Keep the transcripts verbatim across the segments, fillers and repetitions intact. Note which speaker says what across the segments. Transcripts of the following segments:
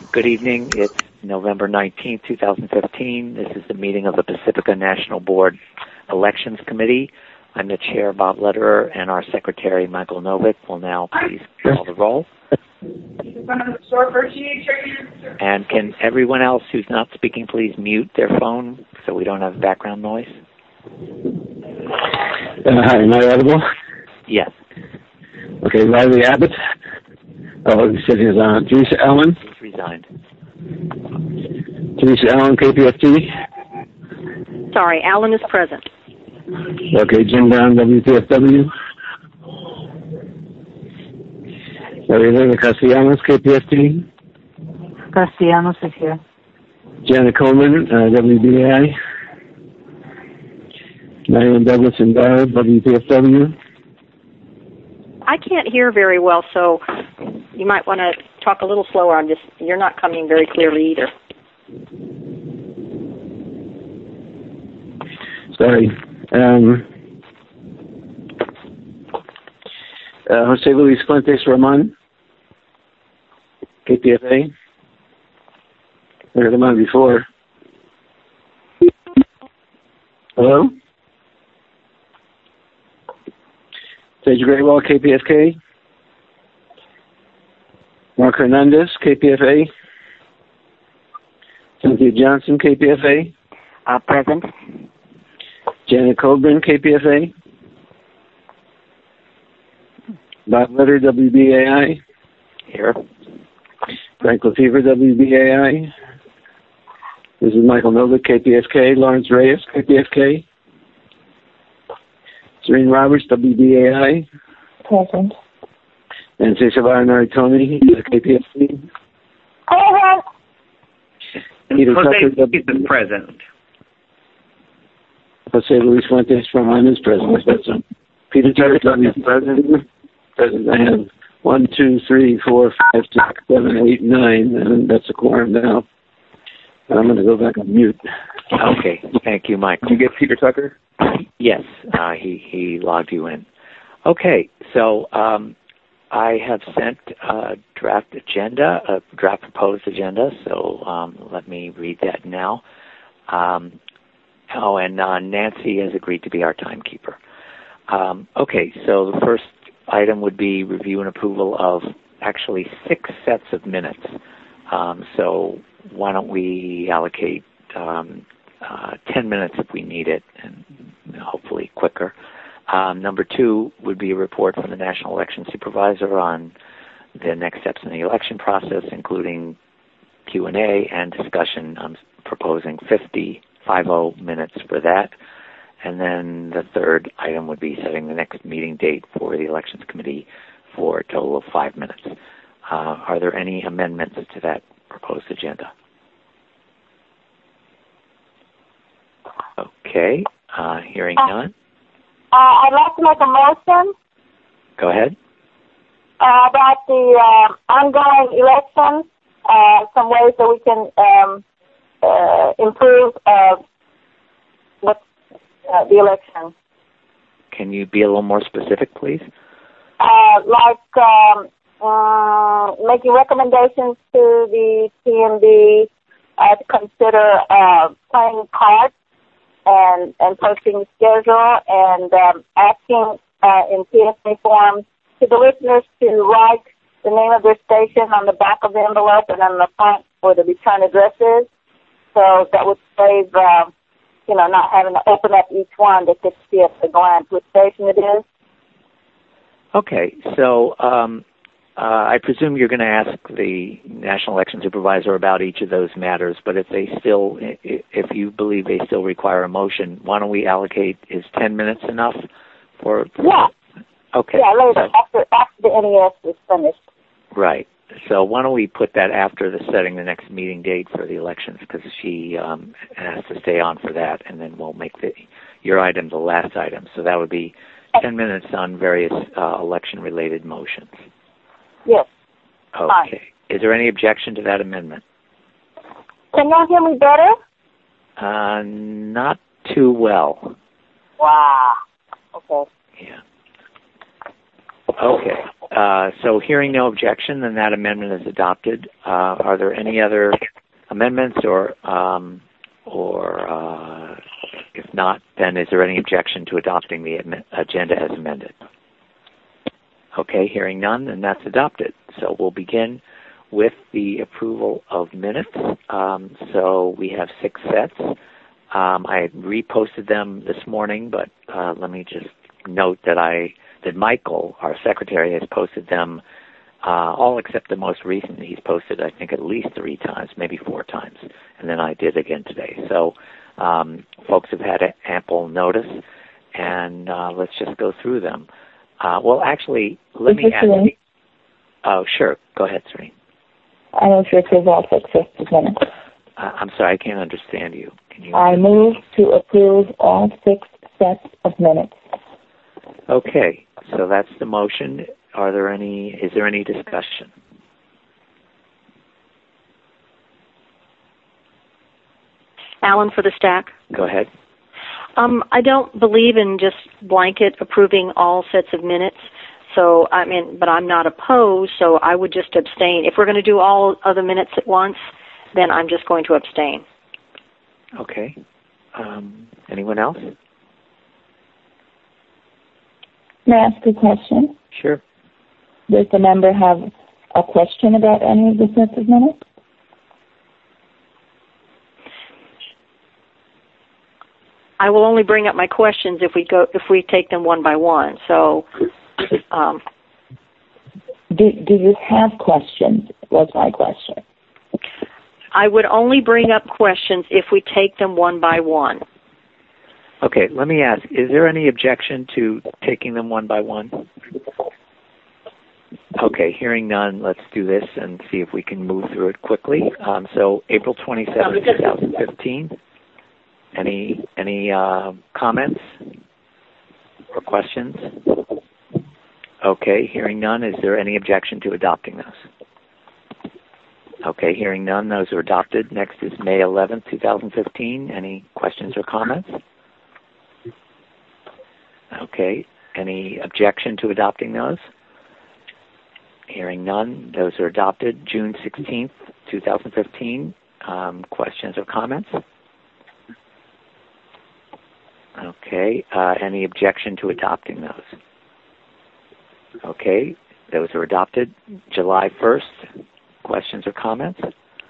Speaker 1: Good evening. It's November nineteenth, two thousand fifteen. This is the meeting of the Pacifica National Board Elections Committee. I'm the chair, Bob Lederer, and our secretary, Michael Novick, will now please call the roll. And can everyone else who's not speaking please mute their phone so we don't have background noise?
Speaker 2: Uh, hi, am I audible?
Speaker 1: Yes.
Speaker 2: Okay, Riley Abbott. Oh, he said he's on. Teresa Allen.
Speaker 1: He's resigned.
Speaker 2: Teresa Allen, K P F T.
Speaker 3: Sorry, Allen is present.
Speaker 2: Okay, Jim Brown, W P F W. Elena Castellanos, K P F T.
Speaker 4: Castellanos is here.
Speaker 2: Janet Coleman, uh, W B A I. Marion Douglas and Barr, W P F W.
Speaker 3: I can't hear very well, so you might want to talk a little slower. I'm just, you're not coming very clearly either.
Speaker 2: Sorry. Um, uh, Jose Luis Fuentes Roman, K P F A. I heard him on before. Hello? Sage Graywall, K P F K. Mark Hernandez, K P F A. Cynthia Johnson, K P F A.
Speaker 4: Uh, present.
Speaker 2: Janet Coburn, K P F A. Bob Letter, W B A I.
Speaker 1: Here.
Speaker 2: Frank Lefevre, W B A I. This is Michael Novick, K P F K. Lawrence Reyes, K P F K. Serene Roberts, W B A I.
Speaker 4: Present.
Speaker 2: And Cesar Naritoni, K P F C.
Speaker 4: Present.
Speaker 2: Peter
Speaker 5: Jose
Speaker 2: Tucker,
Speaker 5: Luis is present.
Speaker 2: Jose Luis Fuentes from Line is present. Present. Peter Tucker, W is present. Present. I have one, two, three, four, five, six, seven, eight, nine, and that's a quorum now. I'm going to go back on mute.
Speaker 1: Okay. Thank you, Michael.
Speaker 5: Did you get Peter Tucker?
Speaker 1: Yes, uh, he, he logged you in. Okay, so um, I have sent a draft agenda, a draft proposed agenda, so um, let me read that now. Um, oh, and uh, Nancy has agreed to be our timekeeper. Um, okay, so the first item would be review and approval of actually six sets of minutes. Um, so why don't we allocate um, uh, ten minutes if we need it, and hopefully quicker. Um, number two would be a report from the National Election Supervisor on the next steps in the election process, including Q and A and discussion. I'm proposing fifty, fifty minutes for that. And then the third item would be setting the next meeting date for the Elections Committee for a total of five minutes. Uh, are there any amendments to that proposed agenda? Okay, uh, hearing none.
Speaker 4: Uh, I'd like to make a motion
Speaker 1: Go ahead.
Speaker 4: uh, about the uh, ongoing elections, uh, some ways that we can um, uh, improve uh, what, uh, the election.
Speaker 1: Can you be a little more specific, please?
Speaker 4: Uh, like um, uh, making recommendations to the P M B uh, to consider uh, playing cards and, and posting the schedule, and um, asking uh, in P S A forms to the listeners to write the name of their station on the back of the envelope and on the front where the return address is. So that would save, uh, you know, not having to open up each one. They could see at a glance which station it is.
Speaker 1: Okay, so um, uh, I presume you're going to ask the National Election Supervisor about each of those matters, but if they still, if you believe they still require a motion, why don't we allocate, is ten minutes enough for? for
Speaker 4: yeah.
Speaker 1: Okay.
Speaker 4: Yeah, later,
Speaker 1: so,
Speaker 4: after, after the N E S is finished.
Speaker 1: Right. So why don't we put that after the setting the next meeting date for the elections, because she um, has to stay on for that, and then we'll make the your item the last item. So that would be ten minutes on various uh, election-related motions.
Speaker 4: Yes.
Speaker 1: Okay.
Speaker 4: Fine.
Speaker 1: Is there any objection to that amendment?
Speaker 4: Can y'all hear me better?
Speaker 1: Uh, not too well.
Speaker 4: Wow. Okay.
Speaker 1: Yeah. Okay. Uh, so hearing no objection, then that amendment is adopted. Uh, are there any other amendments, or um, or uh, if not, then is there any objection to adopting the am- agenda as amended? Okay, hearing none, then that's adopted. So we'll begin with the approval of minutes. Um, so we have six sets. Um, I reposted them this morning, but uh, let me just note that I that Michael, our secretary, has posted them uh, all except the most recent. He's posted, I think, at least three times, maybe four times, and then I did again today. So um, folks have had ample notice, and uh, let's just go through them. Uh, well, actually, let
Speaker 5: Is
Speaker 1: me ask.
Speaker 5: Serene?
Speaker 1: Oh, sure. Go ahead, Serene.
Speaker 5: I move to approve all six sets of minutes.
Speaker 1: Uh, I'm sorry, I can't understand you. Can you?
Speaker 5: I move to approve all six sets of minutes.
Speaker 1: Okay, so that's the motion. Are there any? Is there any discussion?
Speaker 3: Alan for the stack.
Speaker 1: Go ahead.
Speaker 3: Um, I don't believe in just blanket approving all sets of minutes. So I mean, but I'm not opposed. So I would just abstain. If we're going to do all of the minutes at once, then I'm just going to abstain.
Speaker 1: Okay. Um, anyone else?
Speaker 5: May I ask a question?
Speaker 1: Sure.
Speaker 5: Does the member have a question about any of the sets of minutes?
Speaker 3: I will only bring up my questions if we go if we take them one by one. So, um,
Speaker 5: do do you have questions? Was my question.
Speaker 3: I would only bring up questions if we take them one by one.
Speaker 1: Okay, let me ask, is there any objection to taking them one by one? Okay, hearing none, let's do this and see if we can move through it quickly. Um, so April twenty-seventh, twenty fifteen, any, any uh, comments or questions? Okay, hearing none, is there any objection to adopting those? Okay, hearing none, those are adopted. Next is May eleventh, twenty fifteen. Any questions or comments? Okay, any objection to adopting those? Hearing none, those are adopted. June sixteenth, twenty fifteen. Um, questions or comments? Okay, uh, any objection to adopting those? Okay, those are adopted. July first. Questions or comments?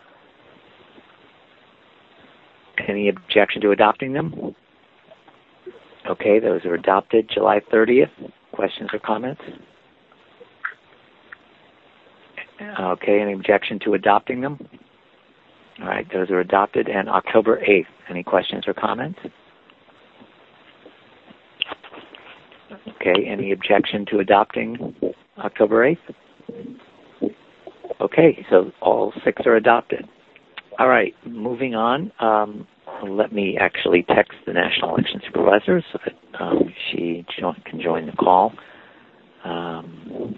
Speaker 1: Any objection to adopting them? Okay, those are adopted. July thirtieth. Questions or comments? Okay, any objection to adopting them? All right, those are adopted. And October eighth. Any questions or comments? Okay, any objection to adopting October eighth? Okay, so all six are adopted. All right, moving on. Um, let me actually text the National Election Supervisor so that um, she jo- can join the call. Um,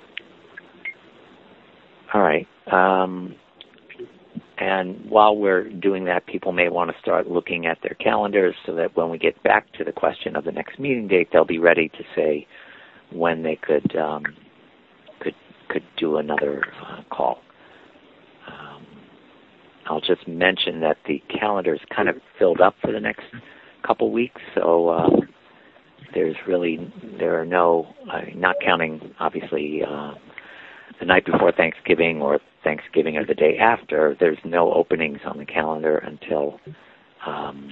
Speaker 1: all right. Um, and while we're doing that, people may want to start looking at their calendars so that when we get back to the question of the next meeting date, they'll be ready to say when they could um, could could do another uh, call. Um, I'll just mention that the calendar is kind of filled up for the next couple weeks, so uh, there's really there are no, uh, not counting obviously uh, the night before Thanksgiving or Thanksgiving or the day after. There's no openings on the calendar until um,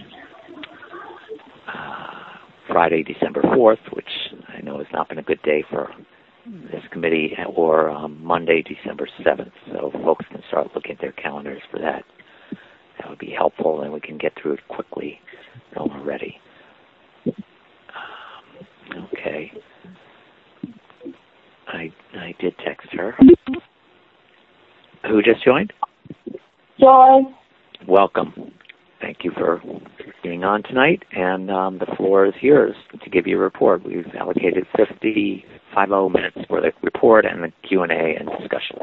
Speaker 1: uh, Friday, December fourth, which I know has not been a good day for this committee, or um, Monday, December seventh. So folks can start looking at their calendars for that. That would be helpful, and we can get through it quickly when we're ready. Um, okay. I I did text her. Who just joined?
Speaker 5: Joy.
Speaker 1: Welcome. Thank you for being on tonight, and um, the floor is yours to give you a report. We've allocated fifty-five minutes for the report and the Q and A and discussion.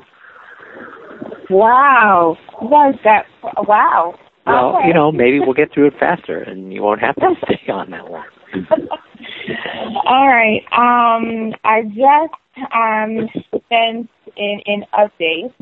Speaker 4: Wow. Was that, wow.
Speaker 1: Well,
Speaker 4: Okay.
Speaker 1: you know, maybe we'll get through it faster, and you won't have to stay on that long.
Speaker 4: All right. Um, I just
Speaker 6: um, since in, in updates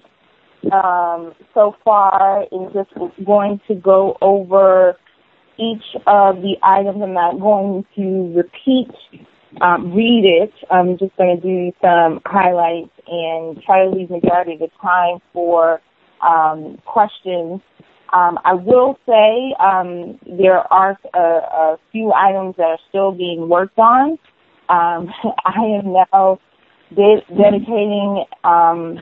Speaker 6: um, so far is just going to go over each of the items. I'm not going to repeat, um, read it. I'm just going to do some highlights and try to leave majority of the time for um, questions. Um, I will say um, there are a, a few items that are still being worked on. Um, I am now de- dedicating um,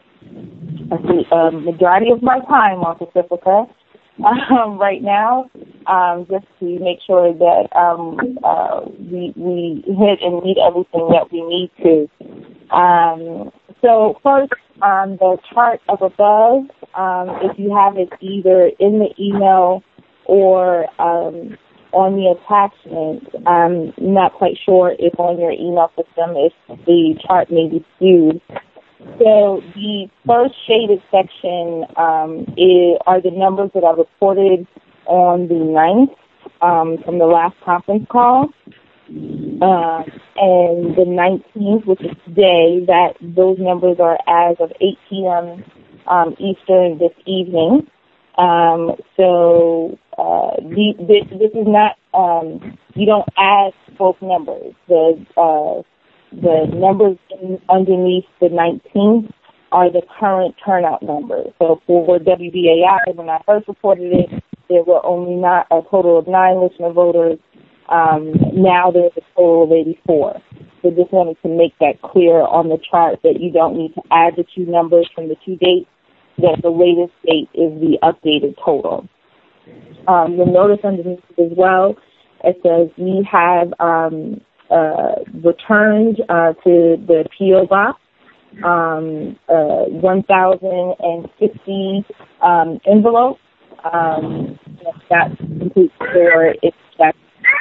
Speaker 6: a, a majority of my time on Pacifica um, right now, um, just to make sure that um, uh, we, we hit and meet everything that we need to. Um, so first, on the chart up above, um, if you have it either in the email or um, on the attachment, I'm not quite sure if on your email system if the chart may be skewed. So the first shaded section um, is, are the numbers that are reported on the ninth um, from the last conference call. Uh, and the nineteenth, which is today, that those numbers are as of eight p.m. Um, Eastern this evening. Um, so uh, the, this, this is not, um, you don't add both numbers. The uh, the numbers in, underneath the nineteenth are the current turnout numbers. So for W B A I, when I first reported it, there were only not a total of nine listener voters. Um, now there's a total of eighty-four. So just wanted to make that clear on the chart that you don't need to add the two numbers from the two dates, that the latest date is the updated total. Um, you'll notice underneath as well, it says we have um, uh, returned uh, to the P O Box um, uh, one thousand fifty um, envelopes. Um, that's complete for its check.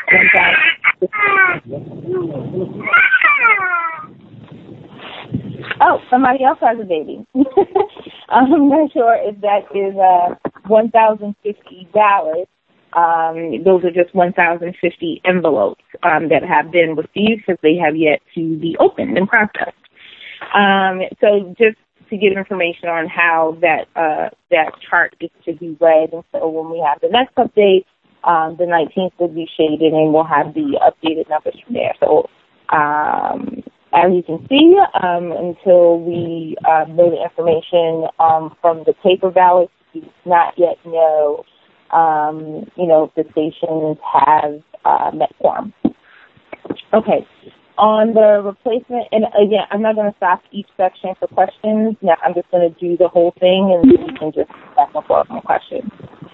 Speaker 6: Oh, somebody else has a baby. I'm not sure if that is uh, one thousand fifty ballots. Um, those are just one thousand fifty envelopes um, that have been received because they have yet to be opened and processed. Um, so just to give information on how that uh, that chart is to be read, and so when we have the next update, Um, the nineteenth will be shaded, and we'll have the updated numbers from there. So, um, as you can see, um, until we uh, know the information um, from the paper ballots, we do not yet know, um, you know, if the stations have uh, met quorum. Okay. On the replacement, and again, I'm not going to stop each section for questions. Now, I'm just going to do the whole thing, and we can just back and forth on questions.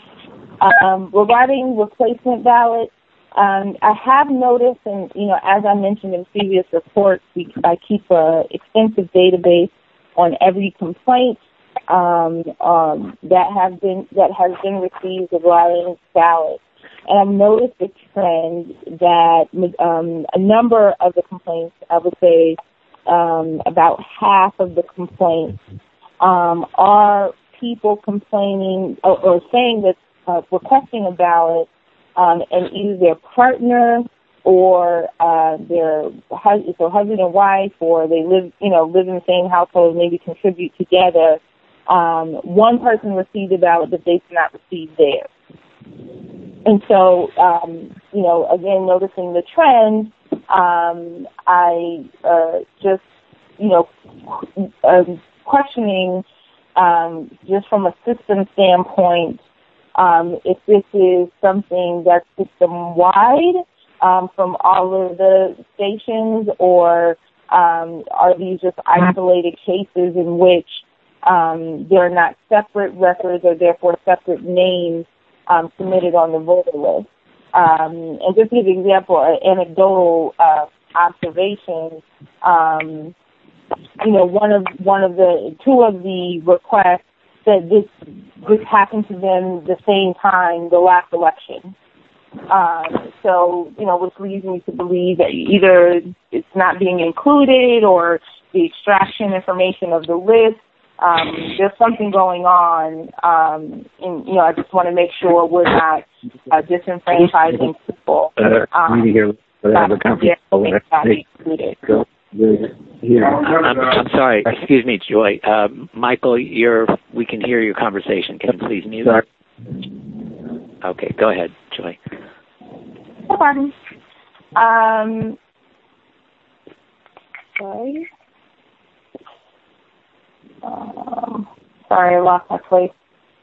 Speaker 6: Um, regarding replacement ballots, um, I have noticed, and you know, as I mentioned in previous reports, we, I keep an extensive database on every complaint um, um, that have been that has been received regarding ballots, and I've noticed a trend that um, a number of the complaints, I would say um, about half of the complaints, um, are people complaining or, or saying that. Uh, requesting a ballot, um, and either their partner or uh, their husband, so husband and wife, or they live, you know, live in the same household, maybe contribute together. Um, one person received a ballot, but they did not receive theirs. And so, um, you know, again, noticing the trend, um, I uh, just, you know, uh, questioning um, just from a system standpoint. Um, if this is something that's system-wide um, from all of the stations, or um, are these just isolated cases in which um, there are not separate records or therefore separate names um, submitted on the voter list? Um, and just to give an example, an anecdotal uh, observation, um, you know, one of one of the two of the requests that this this happened to them the same time, the last election. Um, so, you know, which leads me to believe that either it's not being included or the extraction information of the list. Um, there's something going on, um, and, you know, I just want to make sure we're not uh, disenfranchising people.
Speaker 2: Uh,
Speaker 6: um,
Speaker 2: here, whatever,
Speaker 6: included.
Speaker 2: here.
Speaker 1: I'm, I'm sorry. Excuse me, Joy. Uh, Michael, you're. We can hear your conversation. Can you please mute?
Speaker 2: Sorry.
Speaker 1: Okay, go ahead, Joy.
Speaker 6: No problem. Um, sorry. Um, sorry, I lost my place.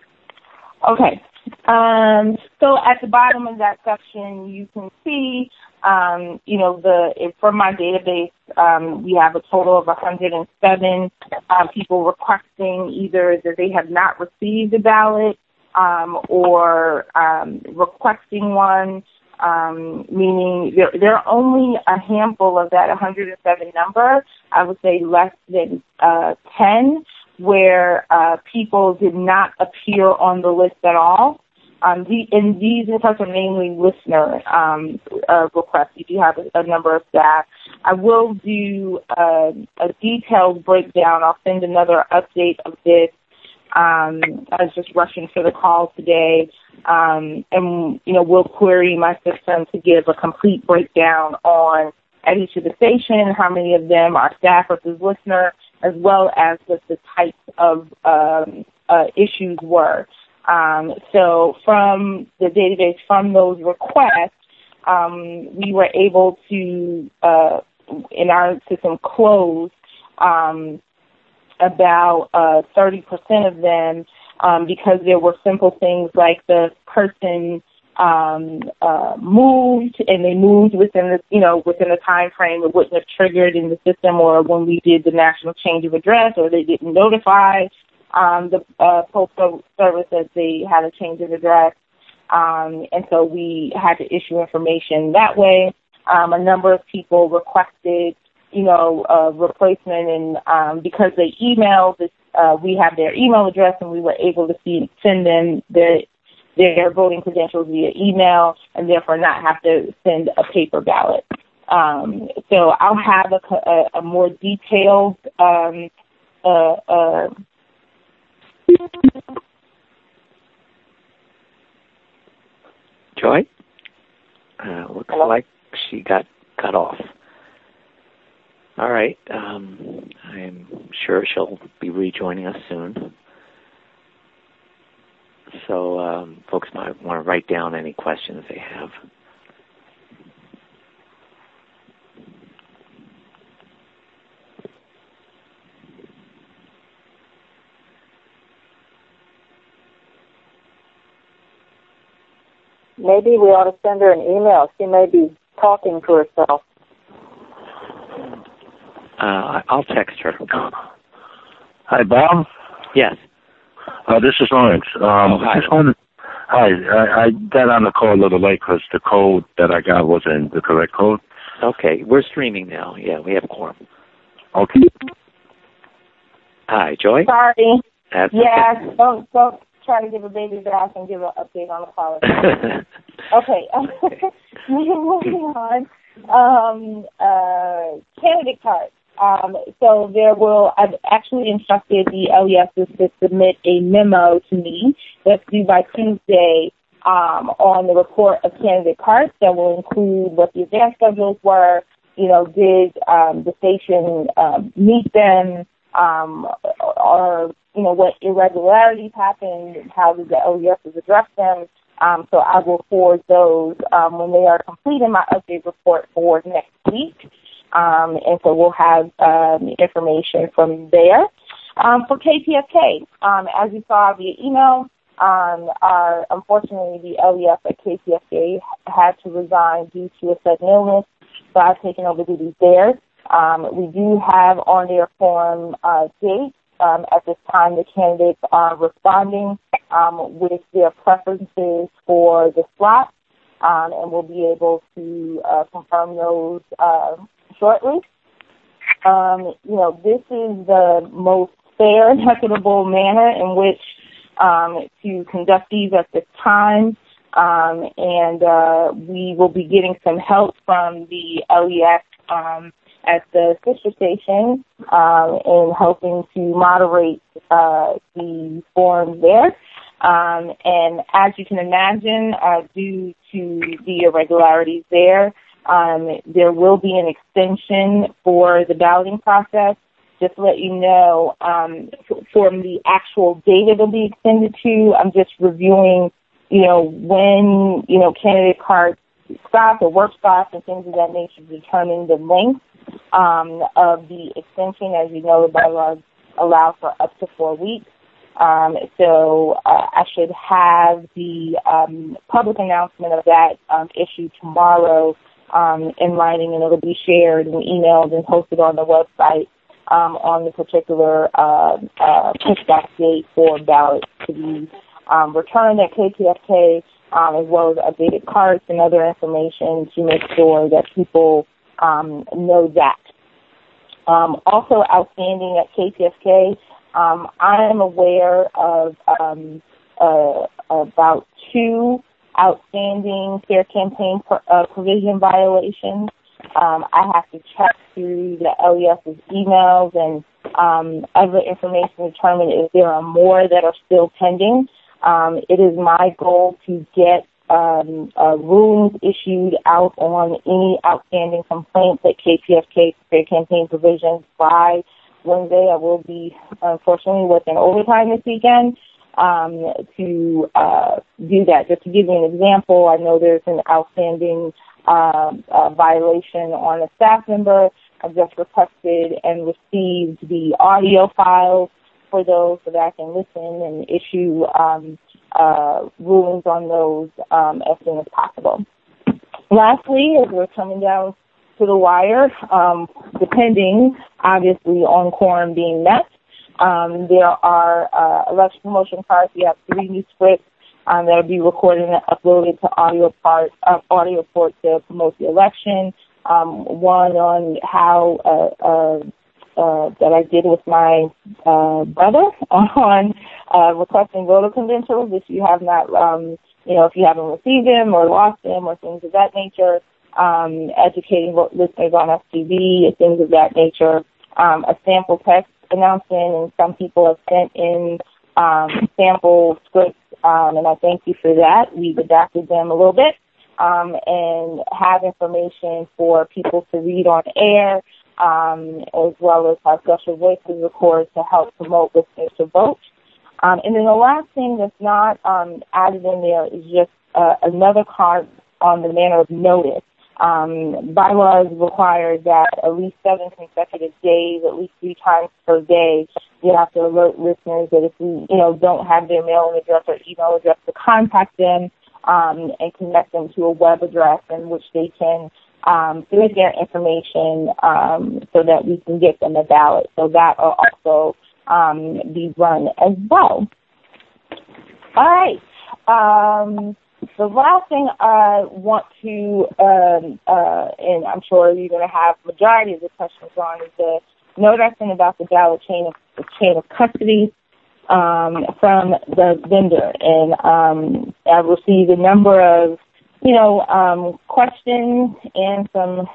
Speaker 6: Okay. Um, so at the bottom of that section, you can see, um, you know, the if, from my database, um, we have a total of one hundred seven uh, people requesting either that they have not received a ballot um, or um, requesting one, um, meaning there, there are only a handful of that one hundred seven number, I would say less than uh, ten, where uh, people did not appear on the list at all. Um, the, and these requests are mainly listener um, uh, requests. You do have a, a number of staff. I will do uh, a detailed breakdown. I'll send another update of this. Um, I was just rushing for the call today. Um, and, you know, we'll query my system to give a complete breakdown on at each of the stations, how many of them are staff versus listener, as well as what the types of um, uh, issues were. Um, so from the database, from those requests, um, we were able to, uh, in our system, close um, about uh, thirty percent of them um, because there were simple things like the person um, uh, moved and they moved within the, you know, within the time frame. It wouldn't have triggered in the system, or when we did the national change of address, or they didn't notify um, the uh, postal service that they had a change of address. Um, and so we had to issue information that way. Um, a number of people requested, you know, a replacement, and um, because they emailed, uh, we have their email address, and we were able to see, send them their, their voting credentials via email, and therefore not have to send a paper ballot. Um, so I'll have a, a, a more detailed um, uh, uh,
Speaker 1: Joy? Uh, looks Hello? Like she got cut off. All right. Um, I'm sure she'll be rejoining us soon. So um, folks might want to write down any questions they have.
Speaker 4: Maybe we ought to send her an email. She may be talking to herself.
Speaker 1: Uh, I'll text her.
Speaker 7: Hi, Bob?
Speaker 1: Yes.
Speaker 7: Uh, this is Lawrence. Um,
Speaker 1: oh, hi.
Speaker 7: Just wanted, hi. I, I got on the call a little late because the code that I got wasn't the correct code.
Speaker 1: Okay. We're streaming now. Yeah, we have a quorum.
Speaker 7: Okay.
Speaker 1: Hi, Joy?
Speaker 6: Sorry.
Speaker 1: That's
Speaker 6: yes,
Speaker 1: okay.
Speaker 6: don't, don't try to give a baby bath and give an update on the call. Okay. Moving on. Um, uh, candidate cards. Um, so there will, I've actually instructed the L E Ss to submit a memo to me that's due by Tuesday um, on the report of candidate cards that will include what the advance schedules were, you know, did um, the station um, meet them, um, or, you know, what irregularities happened, how did the L E Ss address them. Um, so I will forward those um, when they are complete in my update report for next week. Um, and so we'll have um, information from there. Um, for K P F K, um, as you saw via email, um, our, unfortunately the L E F at K P F K had to resign due to a sudden illness, so I've taken over duties there. Um, we do have on their forum uh, dates. Um, at this time, the candidates are responding um, with their preferences for the slot, um, and we'll be able to uh, confirm those uh, shortly. Um, you know, this is the most fair and equitable manner in which um, to conduct these at this time, um, and uh, we will be getting some help from the L E F um, at the sister station um, in helping to moderate uh, the forums there. Um, and as you can imagine, uh, due to the irregularities there, Um, there will be an extension for the balloting process. Just to let you know, um, from the actual date it'll be extended to, I'm just reviewing, you know, when, you know, candidate cards stop or work stops and things of that nature to determine the length um, of the extension. As you know, the bylaws allow for up to four weeks. Um, so uh, I should have the um, public announcement of that um, issue tomorrow um, in writing, and it'll be shared and emailed and posted on the website. Um, on the particular uh, uh, pushback date for ballots to be um, returned at K P F K, um, as well as updated cards and other information to make sure that people um, know that. Um, also outstanding at K P F K, um, I am aware of um, uh, about two outstanding fair campaign pro- uh, provision violations. Um, I have to check through the L E S's emails and um, other information to determine if there are more that are still pending. Um, it is my goal to get um, uh, rulings issued out on any outstanding complaints at K P F K fair campaign provisions by Wednesday. I will be, unfortunately, working overtime this weekend um, to uh, do that. Just to give you an example, I know there's an outstanding Uh, uh, violation on a staff member. I've just requested and received the audio files for those so that I can listen and issue um, uh, rulings on those um, as soon as possible. Lastly, as we're coming down to the wire, um, depending, obviously, on quorum being met, um, there are uh, election promotion cards. We have three new scripts Um, that will be recorded and uploaded to audio part, uh, audio port to promote the election. Um, one on how uh, uh, uh, that I did with my uh, brother on uh, requesting voter credentials. If you have not, um, you know, if you haven't received them or lost them or things of that nature, um, educating listeners on S T V, things of that nature. Um, a sample text announcement, and some people have sent in um, sample scripts. Um, and I thank you for that. We've adapted them a little bit um, and have information for people to read on air, um, as well as have special voices recorded to help promote listeners to vote. Um, and then the last thing that's not um, added in there is just uh, another card on the manner of notice. Um, bylaws require that at least seven consecutive days, at least three times per day, you have to alert listeners that if we, you know, don't have their mailing address or email address, to contact them um, and connect them to a web address in which they can um, submit their information um, so that we can get them a ballot. So that will also um, be run as well. All right. Um, The last thing I want to, um, uh, and I'm sure you're going to have majority of the questions on, is the note I sent about the ballot chain of the chain of custody um, from the vendor, and um, I've received a number of, you know, um, questions and some,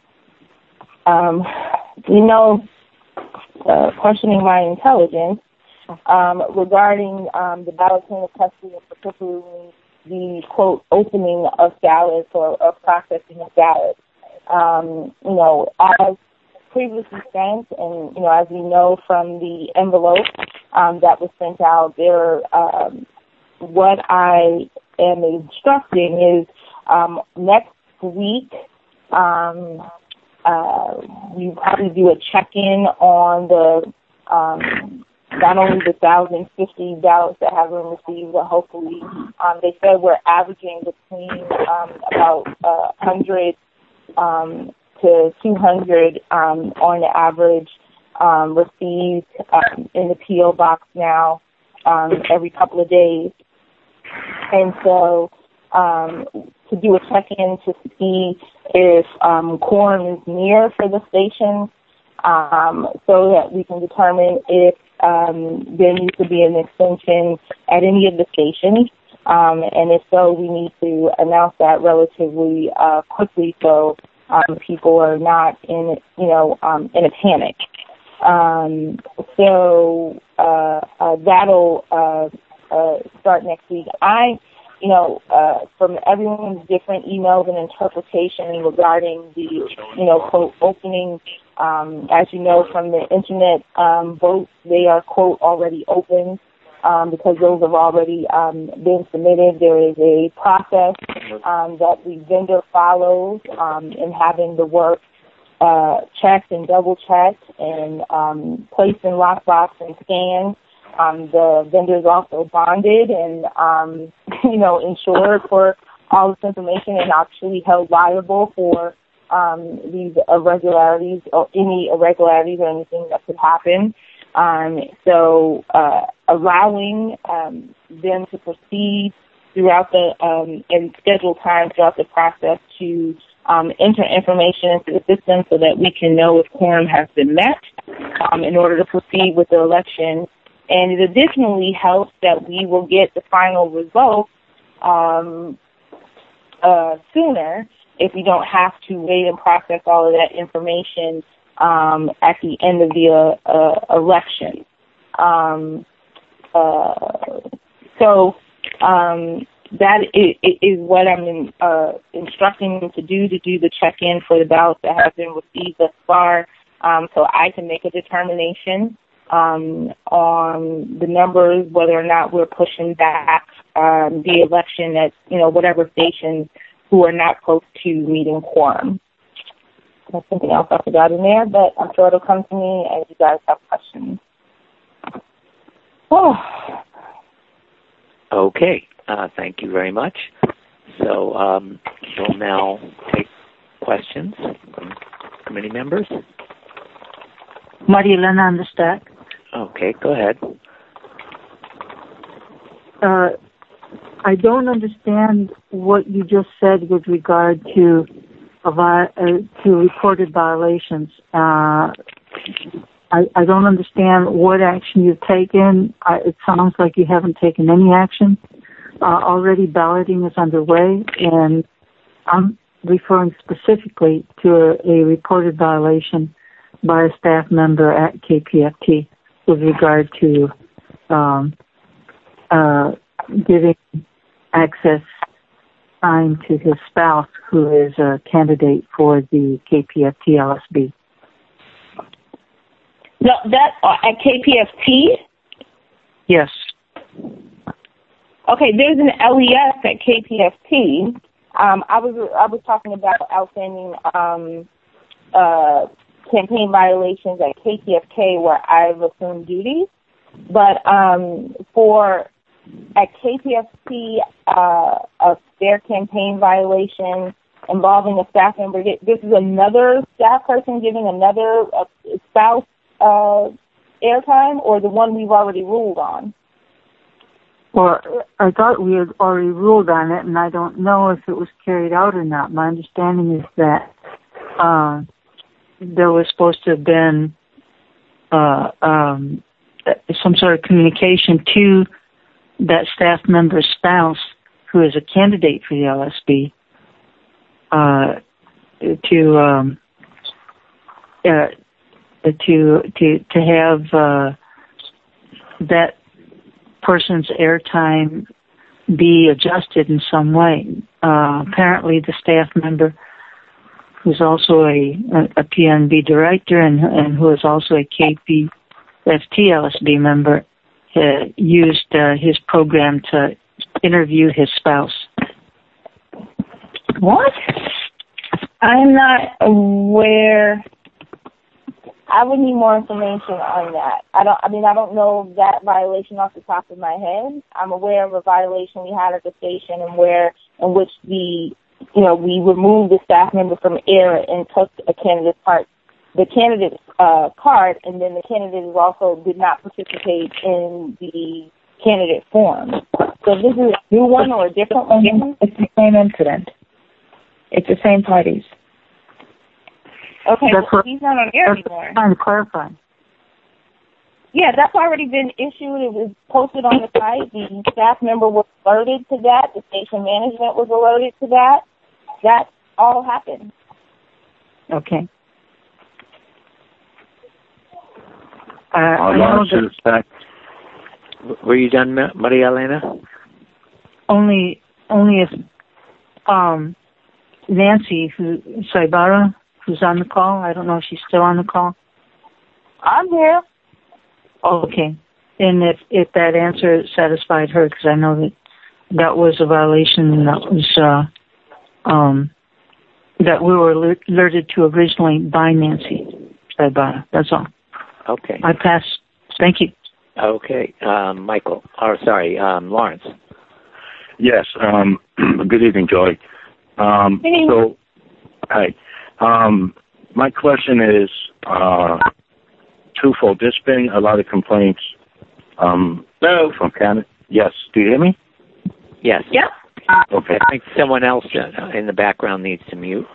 Speaker 6: um, you know, uh, questioning my intelligence um, regarding um, the ballot chain of custody, and particularly the, quote, opening of ballots or, or processing of ballots. Um, you know, as previously sent, and, you know, as we know from the envelope um, that was sent out, there, um, what I am instructing is um, next week um, uh, we probably do a check-in on the um, not only the one thousand fifty ballots that have been received, but hopefully um, they said we're averaging between um, about uh, one hundred um, to two hundred um, on the average um, received um, in the P O box now um, every couple of days. And so um, to do a check-in to see if um, quorum is near for the station um, so that we can determine if Um, there needs to be an extension at any of the stations, um, and if so, we need to announce that relatively uh, quickly so um, people are not in, you know, um, in a panic. Um, so uh, uh, that'll uh, uh, start next week. I you know, uh, from everyone's different emails and interpretation regarding the, you know, quote, opening. Um, as you know from the internet um, votes, they are, quote, already open um, because those have already um, been submitted. There is a process um, that the vendor follows um, in having the work uh, checked and double-checked and um, placed in lockbox and scanned. Um, the vendor is also bonded and, um, you know, insured for all this information and actually held liable for um, these irregularities or any irregularities or anything that could happen. Um, so uh, allowing um, them to proceed throughout the um, and schedule time throughout the process to um, enter information into the system so that we can know if quorum has been met um, in order to proceed with the election. And it additionally helps that we will get the final results um, uh, sooner if we don't have to wait and process all of that information um, at the end of the uh, uh, election. Um, uh, so um, that is, is what I'm in, uh, instructing them to do, to do the check-in for the ballots that have been received thus far, um, so I can make a determination Um, on the numbers, whether or not we're pushing back um, the election at, you know, whatever stations who are not close to meeting quorum. There's something else I forgot in there, but I'm sure it'll come to me as you guys have questions. Oh.
Speaker 1: Okay. Uh, thank you very much. So um, we'll now take questions from committee members.
Speaker 8: Maria Elena on the stack.
Speaker 1: Okay, go ahead.
Speaker 8: Uh, I don't understand what you just said with regard to a vi- uh, to reported violations. Uh, I, I don't understand what action you've taken. I, it sounds like you haven't taken any action. Uh, already balloting is underway, and I'm referring specifically to a, a reported violation by a staff member at K P F T with regard to um, uh, giving access time to his spouse, who is a candidate for the K P F T L S B.
Speaker 6: No, that uh, at K P F T?
Speaker 8: Yes.
Speaker 6: Okay, there's an L E S at K P F T. Um, I was I was talking about outstanding um, uh, campaign violations at K P F K where I've assumed duties. But um, for at K P F T, uh, a their campaign violation involving a staff member, this is another staff person giving another uh, spouse uh, airtime, or the one we've already ruled on?
Speaker 8: Well, I thought we had already ruled on it, and I don't know if it was carried out or not. My understanding is that uh, there was supposed to have been uh, um, some sort of communication to that staff member's spouse, who is a candidate for the L S B, uh, to um, uh, to to to have uh, that person's airtime be adjusted in some way. Uh, apparently, the staff member, who's also a, a, a P N B director and, and who is also a K P F T L S B member, uh, used uh, his program to interview his spouse.
Speaker 6: What? I'm not aware. I would need more information on that. I don't. I mean, I don't know that violation off the top of my head. I'm aware of a violation we had at the station, and where in which the, you know, we removed the staff member from air and took a candidate's part, the candidate uh, card, and then the candidate also did not participate in the candidate form. So this is a new one or a different one?
Speaker 5: It's the same incident. It's the same parties.
Speaker 6: Okay,
Speaker 8: that's
Speaker 6: well,
Speaker 8: what,
Speaker 6: he's not on air
Speaker 8: that's
Speaker 6: anymore.
Speaker 8: Trying to clarify.
Speaker 6: Yeah, that's already been issued. It was posted on the site. The staff member was alerted to that. The station management was alerted to that. That all happened.
Speaker 8: Okay. Uh,
Speaker 7: Our
Speaker 8: I know
Speaker 7: lawsuit
Speaker 8: that
Speaker 1: Were you done, Maria Elena?
Speaker 8: only only if um, Nancy, who Saibara, who's on the call. I don't know if she's still on the call.
Speaker 4: I'm here.
Speaker 8: Oh, okay. And if if that answer satisfied her, because I know that that was a violation and that was uh, um, that we were alerted to originally by Nancy Saibara. That's all.
Speaker 1: Okay.
Speaker 8: I pass. Thank you.
Speaker 1: Okay, um, Michael, or sorry, um, Lawrence.
Speaker 7: Yes. Um, good evening, Joy. Um,
Speaker 4: Hey.
Speaker 7: So, hi. Um, my question is uh, twofold. There's been a lot of complaints um,
Speaker 2: No.
Speaker 7: from Canada. Yes. Do you hear me?
Speaker 1: Yes.
Speaker 4: Yep.
Speaker 7: Okay.
Speaker 1: I think someone else uh, in the background needs to mute.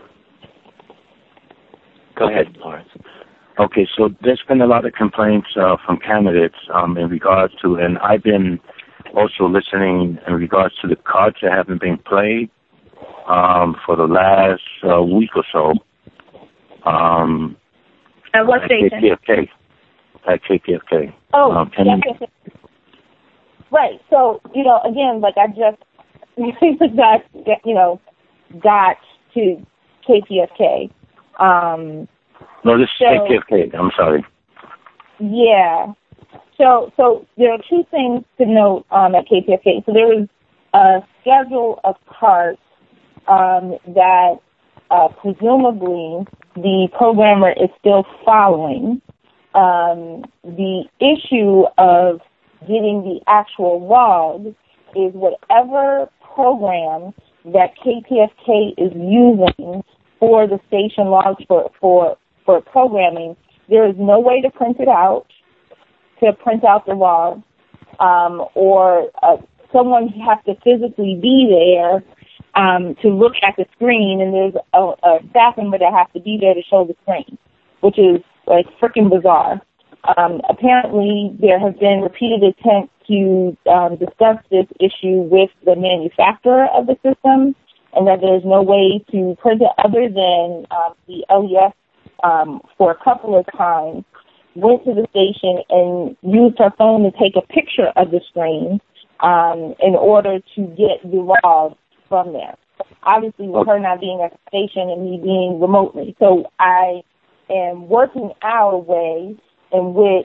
Speaker 1: Go
Speaker 7: Okay.
Speaker 1: ahead, Lawrence.
Speaker 7: Okay, so there's been a lot of complaints uh, from candidates um, in regards to, and I've been also listening in regards to the cards that haven't been played um, for the last uh, week or so. Um,
Speaker 6: At what
Speaker 7: at
Speaker 6: station?
Speaker 7: K P F K. At K P F K.
Speaker 6: Oh,
Speaker 7: um, can
Speaker 6: yes,
Speaker 7: you,
Speaker 6: yes, yes. Right. So, you know, again, like I just got, you know, got to K P F K. Um,
Speaker 7: no, this
Speaker 6: so,
Speaker 7: is K P F K. I'm sorry.
Speaker 6: Yeah. So, so there are two things to note um, at K P F K. So there was a schedule of carts um, that uh, presumably the programmer is still following. Um, the issue of getting the actual log is whatever program that K P F K is using for the station logs for, for, for programming. There is no way to print it out, to print out the log, um, or uh, someone has to physically be there um, to look at the screen, and there's a, a staff member that has to be there to show the screen, which is like freaking bizarre. Um, apparently, there have been repeated attempts to um, discuss this issue with the manufacturer of the system, and that there's no way to print it other than um, the L E S um, for a couple of times went to the station and used her phone to take a picture of the screen um, in order to get the log from there. Obviously, with her not being at the station and me being remotely. So I am working out a way in which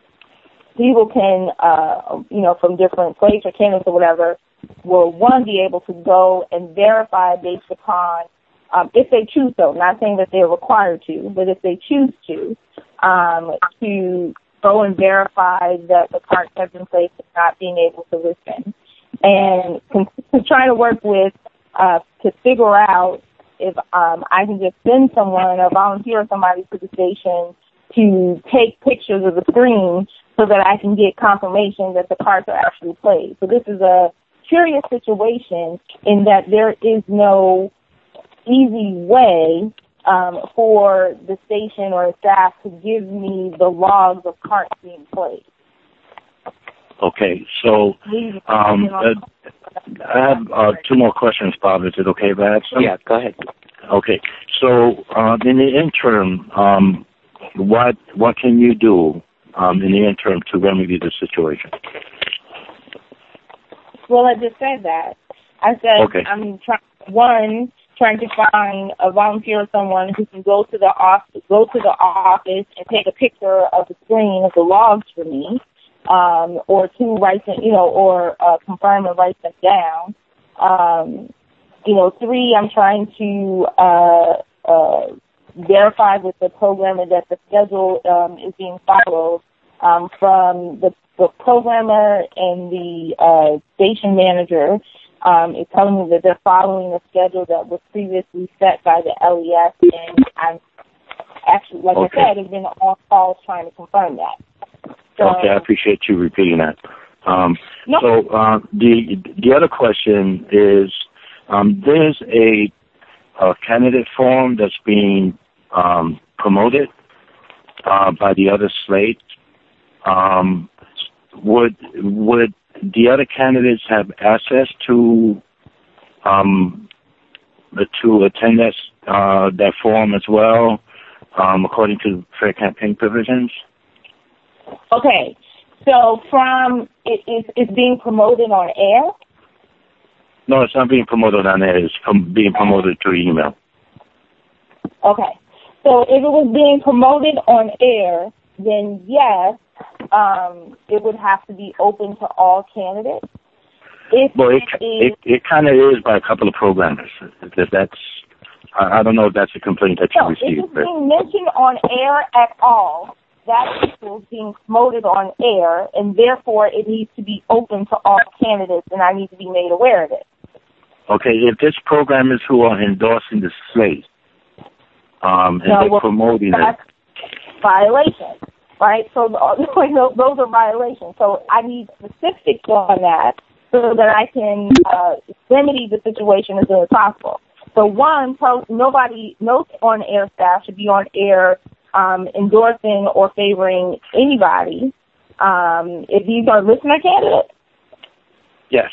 Speaker 6: people can, uh, you know, from different places or candidates or whatever, will, one, be able to go and verify based upon, um, if they choose so, not saying that they're required to, but if they choose to, um, to go and verify that the cards have been placed and not being able to listen. And to try to work with, uh, to figure out if um, I can just send someone or volunteer somebody to the station to take pictures of the screen so that I can get confirmation that the cards are actually played. So this is a curious situation in that there is no easy way um, for the station or staff to give me the logs of cards being played.
Speaker 7: Okay, so um, uh, I have uh, two more questions, Bob. Is it okay if I ask them?
Speaker 1: Yeah, go ahead.
Speaker 7: Okay, so uh, in the interim, um, what what can you do um, in the interim to remedy the situation?
Speaker 6: Well, I just said that. I said
Speaker 7: okay.
Speaker 6: I'm trying. One, trying to find a volunteer or someone who can go to the office, go to the office and take a picture of the screen of the logs for me, um, or two, write them, you know, or uh, confirm and write them down. Um, you know, three, I'm trying to uh, uh, verify with the programmer that the schedule um, is being followed um, from the, the programmer and the uh, station manager. Um, is telling me that they're following a schedule that was previously set by the L E S, and I'm actually, like
Speaker 7: okay.
Speaker 6: I said, have been on calls trying to confirm that. So,
Speaker 7: okay, I appreciate you repeating that. Um,
Speaker 6: no.
Speaker 7: So uh, the the other question is, um, there's a, a candidate form that's being um, promoted uh, by the other slate. Um, would would the other candidates have access to um, to attend that uh, that forum as well, um, according to fair campaign provisions?
Speaker 6: Okay, so from it, it's, it's being promoted on air.
Speaker 7: No, it's not being promoted on air. It's from being promoted through email.
Speaker 6: Okay. So if it was being promoted on air, then yes, um, it would have to be open to all candidates. If
Speaker 7: well, it
Speaker 6: it, is,
Speaker 7: it, it kind of is by a couple of programmers. If that's, I, I don't know if that's a complaint that you
Speaker 6: no,
Speaker 7: received.
Speaker 6: if it's being mentioned on air at all, that is being promoted on air, and therefore it needs to be open to all candidates, and I need to be made aware of it.
Speaker 7: Okay, if this programmers who are endorsing the slate, um, and
Speaker 6: no,
Speaker 7: they're
Speaker 6: well,
Speaker 7: promoting
Speaker 6: that's
Speaker 7: it.
Speaker 6: Violation, right? So those are violations. So I need specifics on that so that I can uh, remedy the situation as soon as possible. So one, nobody, no on-air staff should be on air um, endorsing or favoring anybody. Um, if these are listener candidates?
Speaker 7: Yes.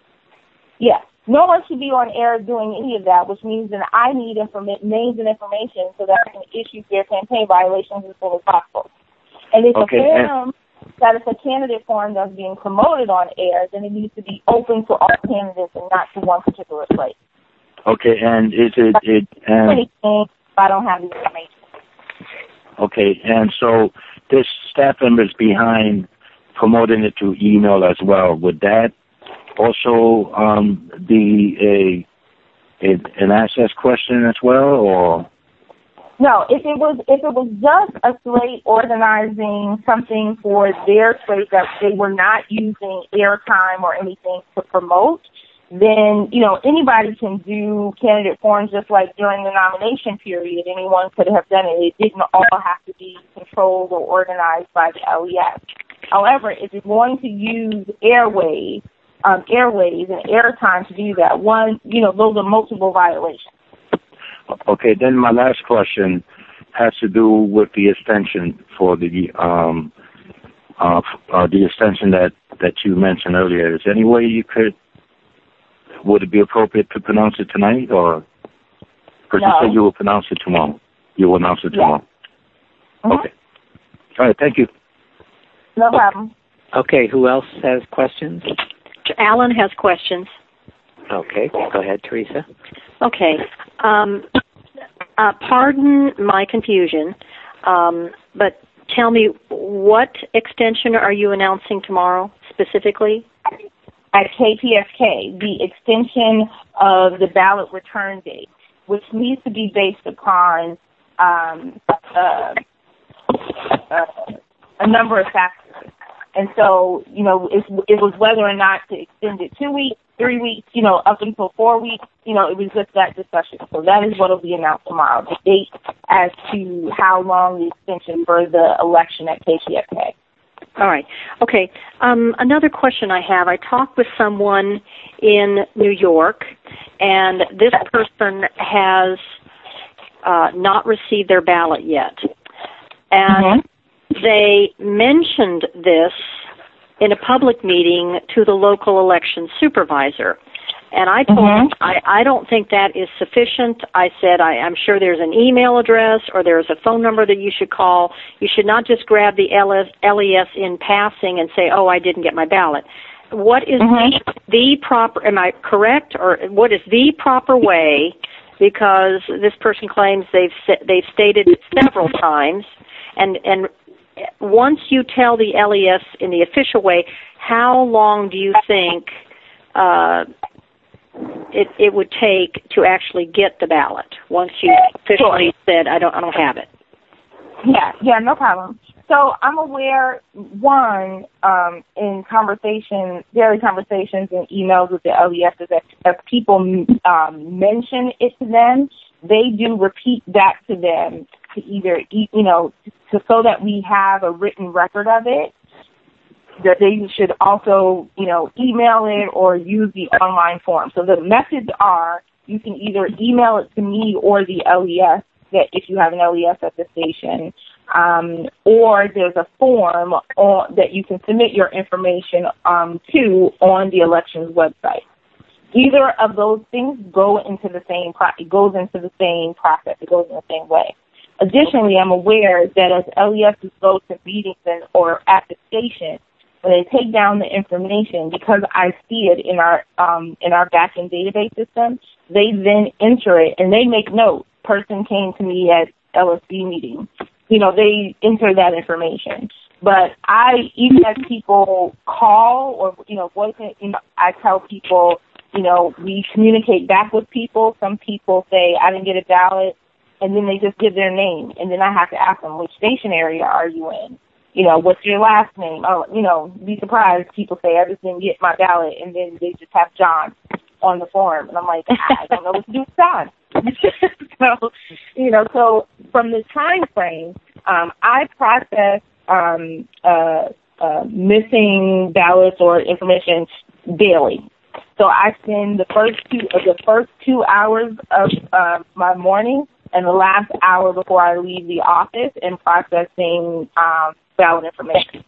Speaker 6: Yes. No one should be on air doing any of that, which means that I need inform- names and information so that I can issue fair campaign violations as soon as possible. And if
Speaker 7: okay,
Speaker 6: a form that is a candidate form that's being promoted on air, then it needs to be open to all candidates and not to one particular place.
Speaker 7: Okay, and is it it and
Speaker 6: anything if I don't have the information?
Speaker 7: Okay, and so this staff member is behind promoting it through email as well. Would that also um, be a, a an access question as well, or?
Speaker 6: No, if it was if it was just a slate organizing something for their slate that they were not using airtime or anything to promote, then, you know, anybody can do candidate forums just like during the nomination period. Anyone could have done it. It didn't all have to be controlled or organized by the L E S. However, if you're going to use airways, um, airways and airtime to do that, one, you know, those are multiple violations.
Speaker 7: Okay, then my last question has to do with the extension for the um, uh, uh, the extension that, that you mentioned earlier. Is there any way you could, would it be appropriate to pronounce it tonight, or because
Speaker 6: no.
Speaker 7: you said you will pronounce it tomorrow? You will announce it tomorrow.
Speaker 6: Yeah. Mm-hmm.
Speaker 7: Okay. All right, thank you.
Speaker 6: No problem.
Speaker 1: Okay, who else has questions?
Speaker 3: Alan has questions.
Speaker 1: Okay, go ahead, Teresa.
Speaker 3: Okay. Um, uh, pardon my confusion, um, but tell me, what extension are you announcing tomorrow specifically?
Speaker 6: At K P S K, the extension of the ballot return date, which needs to be based upon um, uh, uh, a number of factors. And so, you know, it, it was whether or not to extend it two weeks, three weeks, you know, up until four weeks. You know, it was just that discussion. So that is what will be announced tomorrow, the date as to how long the extension for the election at K P S K.
Speaker 3: All right. Okay. Um, another question I have, I talked with someone in New York, and this person has uh, not received their ballot yet. And mm-hmm. they mentioned this in a public meeting to the local election supervisor. And I told mm-hmm. him, I, I don't think that is sufficient. I said, I, I'm sure there's an email address or there's a phone number that you should call. You should not just grab the L E S in passing and say, oh, I didn't get my ballot. What is mm-hmm. the, the proper, am I correct, or what is the proper way, because this person claims they've they've stated it several times, and, and once you tell the L E S in the official way, how long do you think uh, It, it would take to actually get the ballot once you officially said, I don't I don't have it?
Speaker 6: Yeah, yeah, no problem. So I'm aware, one, um, in conversations, daily conversations and emails with the L E S, is that if people um, mention it to them, they do repeat that to them to either, you know, to, so that we have a written record of it, that they should also, you know, email it or use the online form. So the methods are, you can either email it to me or the L E S, that if you have an L E S at the station, um, or there's a form on, that you can submit your information um, to on the elections website. Either of those things go into the same pro- it goes into the same process. It goes in the same way. Additionally, I'm aware that as L E Ss go to meetings and, or at the station, when they take down the information, because I see it in our um, in our back-end database system, they then enter it and they make note. Person came to me at L S D meeting. You know, they enter that information. But I, even as people call or, you know, voice it, you know, I tell people, you know, we communicate back with people. Some people say, I didn't get a ballot, and then they just give their name. And then I have to ask them, which station area are you in? You know, what's your last name? Oh, you know, be surprised. People say, I just didn't get my ballot, and then they just have John on the form. And I'm like, I don't know what to do with John. So, you know, so from the time frame, um, I process um, uh, uh, missing ballots or information daily. So I spend the first two uh, the first two hours of uh, my morning and the last hour before I leave the office in processing um, ballot information.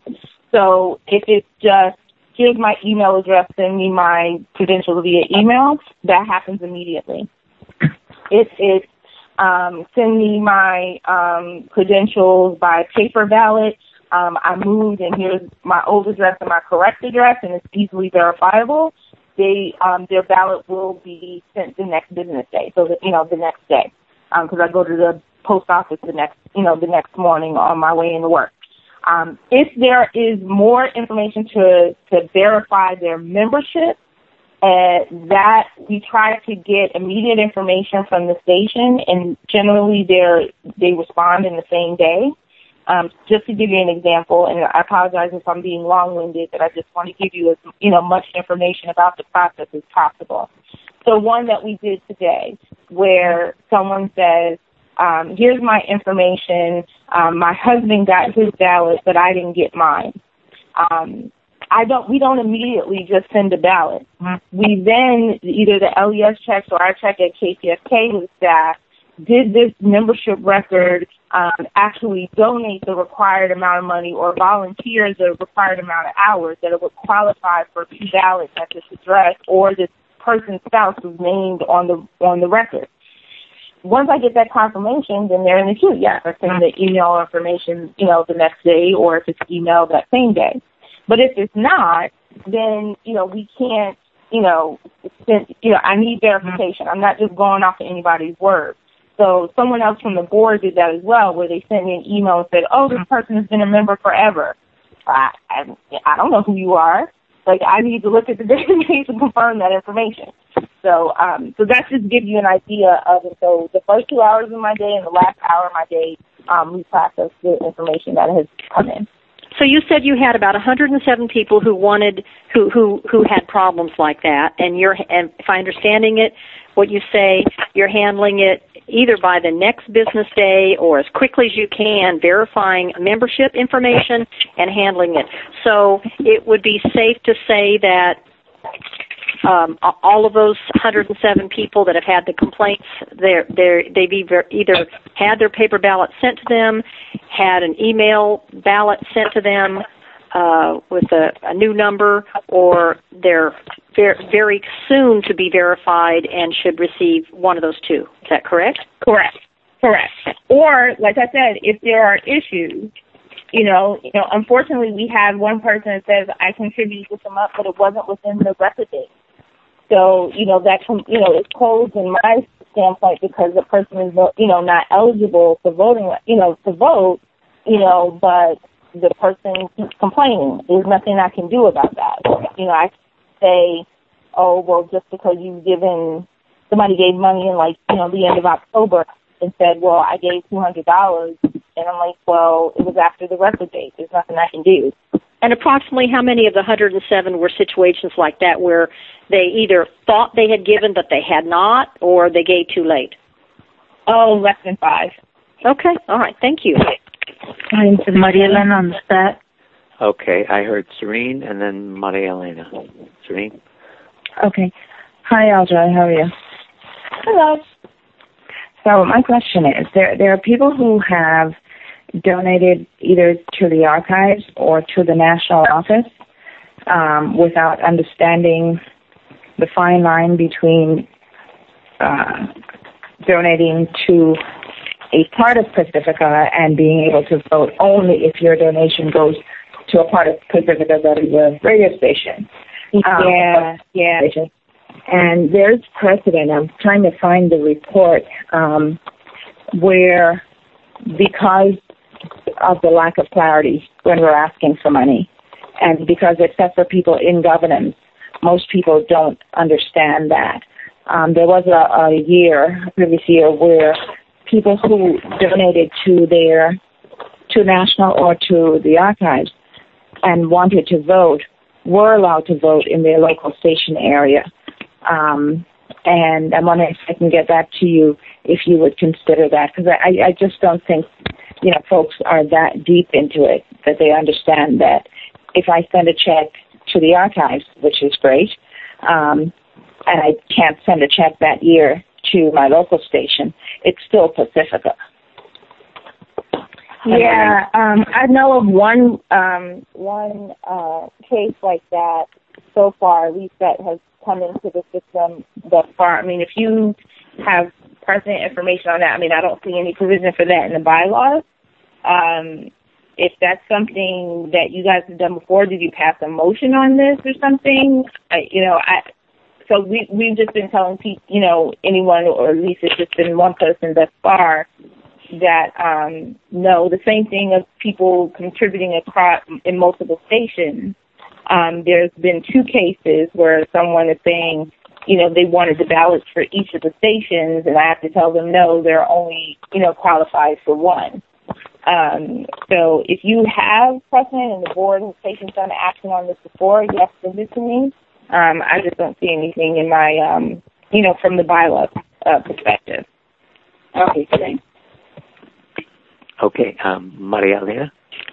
Speaker 6: So if it's just, here's my email address, send me my credentials via email, that happens immediately. If it's um, send me my um, credentials by paper ballot, um, I moved and here's my old address and my correct address, and it's easily verifiable, they um, their ballot will be sent the next business day, so that, you know, the next day, because um, I go to the post office the next, you know, the next morning on my way into work. Um, if there is more information to, to verify their membership, uh, that we try to get immediate information from the station, and generally they they respond in the same day. Um, just to give you an example, and I apologize if I'm being long-winded, but I just want to give you as you know much information about the process as possible. So one that we did today, where someone says, Um, here's my information. Um, my husband got his ballot, but I didn't get mine. Um, I don't. We don't immediately just send a ballot. Mm-hmm. We then either the L E S checks or I check at K P F K with staff. Did this membership record um, actually donate the required amount of money or volunteer the required amount of hours that it would qualify for two ballots at this address, or this person's spouse was named on the on the record? Once I get that confirmation, then they're in the queue. Yes, I send the email information, you know, the next day, or if it's emailed that same day. But if it's not, then, you know, we can't, you know, send, you know, I need verification. I'm not just going off of anybody's word. So someone else from the board did that as well, where they sent me an email and said, oh, this person has been a member forever. I, I, I don't know who you are. Like, I need to look at the database and confirm that information. So, um, so that just gives you an idea of it. So the first two hours of my day and the last hour of my day, um, we process the information that has come in.
Speaker 3: So you said you had about one hundred seven people who wanted, who, who, who had problems like that, and you're, and if I'm understanding it, what you say, you're handling it either by the next business day or as quickly as you can, verifying membership information and handling it. So it would be safe to say that um, all of those one hundred seven people that have had the complaints, they're, they're, they've either, either had their paper ballot sent to them, had an email ballot sent to them uh, with a, a new number, or they're very, very soon to be verified and should receive one of those two. Is that correct?
Speaker 6: Correct. Correct. Or, like I said, if there are issues, you know, you know, unfortunately we had one person that says, I contributed this amount, but it wasn't within the record date. So, you know, that, you know, it's closed in my standpoint because the person is, you know, not eligible for voting, you know, to vote, you know, but the person keeps complaining. There's nothing I can do about that. You know, I say, oh, well, just because you've given, somebody gave money in, like, you know, the end of October and said, well, I gave two hundred dollars. And I'm like, well, it was after the record date. There's nothing I can do.
Speaker 3: And approximately how many of the one hundred seven were situations like that where they either thought they had given but they had not, or they gave too late?
Speaker 6: Oh, less than five.
Speaker 3: Okay. All right. Thank you.
Speaker 8: Hi, this is Maria Elena on the stat.
Speaker 1: Okay. I heard Serene and then Maria Elena. Serene?
Speaker 5: Okay. Hi, Audrey. How are you?
Speaker 6: Hello.
Speaker 5: So my question is, there there are people who have donated either to the archives or to the national office um, without understanding the fine line between uh, donating to a part of Pacifica and being able to vote only if your donation goes to a part of Pacifica that is a radio station. Um,
Speaker 6: yeah, yeah.
Speaker 5: Station. And there's precedent. I'm trying to find the report um, where, because of the lack of clarity when we're asking for money, and because except for people in governance, most people don't understand that. Um, there was a, a year, previous year, where people who donated to their, to National or to the archives and wanted to vote were allowed to vote in their local station area. Um, and I'm wondering if I can get that to you, if you would consider that, because I, I just don't think, you know, folks are that deep into it that they understand that if I send a check to the archives, which is great, um, and I can't send a check that year to my local station, it's still Pacifica.
Speaker 6: Yeah, um, I know of one um, one uh, case like that so far, at least that has come into the system thus far. I mean, if you have pertinent information on that, I mean, I don't see any provision for that in the bylaws. Um, if that's something that you guys have done before, did you pass a motion on this or something? I, you know, I. So we, we've just been telling people, you know, anyone, or at least it's just been one person thus far, that um, no, the same thing of people contributing across in multiple stations. Um, there's been two cases where someone is saying, you know, they wanted the ballots for each of the stations, and I have to tell them, no, they're only, you know, qualified for one. Um, so if you have precedent and the board has taken some action on this before, yes, send it to me. Um, I just don't see anything in my, um, you know, from the bylaw uh, perspective.
Speaker 5: Okay, thanks.
Speaker 1: Okay, um, Maria Elena?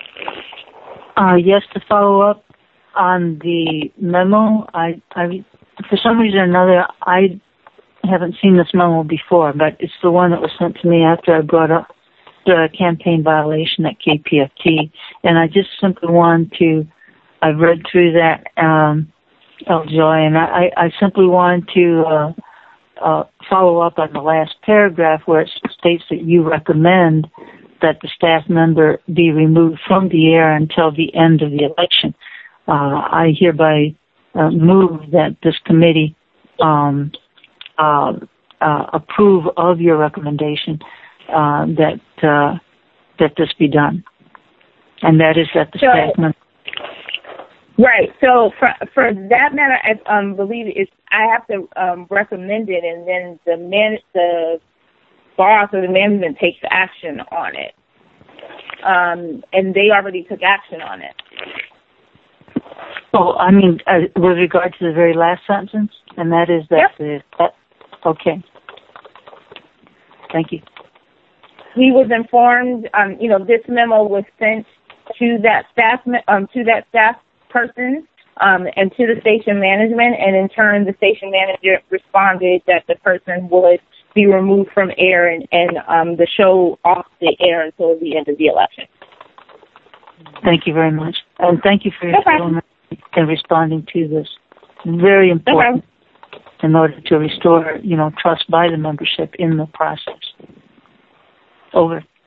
Speaker 8: Uh, yes, to follow up on the memo, I, I, for some reason or another, I haven't seen this memo before, but it's the one that was sent to me after I brought up the campaign violation at K P F T, and I just simply want to, I've read through that, um, Eljoy, and I, I simply want to uh, uh, follow up on the last paragraph where it states that you recommend that the staff member be removed from the air until the end of the election. Uh, I hereby uh, move that this committee um, uh, uh, approve of your recommendation uh, that uh, that this be done, and that is that the
Speaker 6: sure.
Speaker 8: staff member.
Speaker 6: Right. So for for that matter, I um, believe it's I have to um, recommend it, and then the man the boss or the management takes action on it, um, and they already took action on it.
Speaker 8: Oh, I mean, uh, with regard to the very last sentence, and that is that
Speaker 6: yep.
Speaker 8: the that, okay. Thank you.
Speaker 6: He was informed. Um, you know, this memo was sent to that staff um, to that staff. person um, and to the station management, and in turn the station manager responded that the person would be removed from air and, and um, the show off the air until the end of the election.
Speaker 8: Thank you very much. And thank you for your
Speaker 6: no
Speaker 8: in responding to this. Very important no in order to restore, you know, trust by the membership in the process. Over.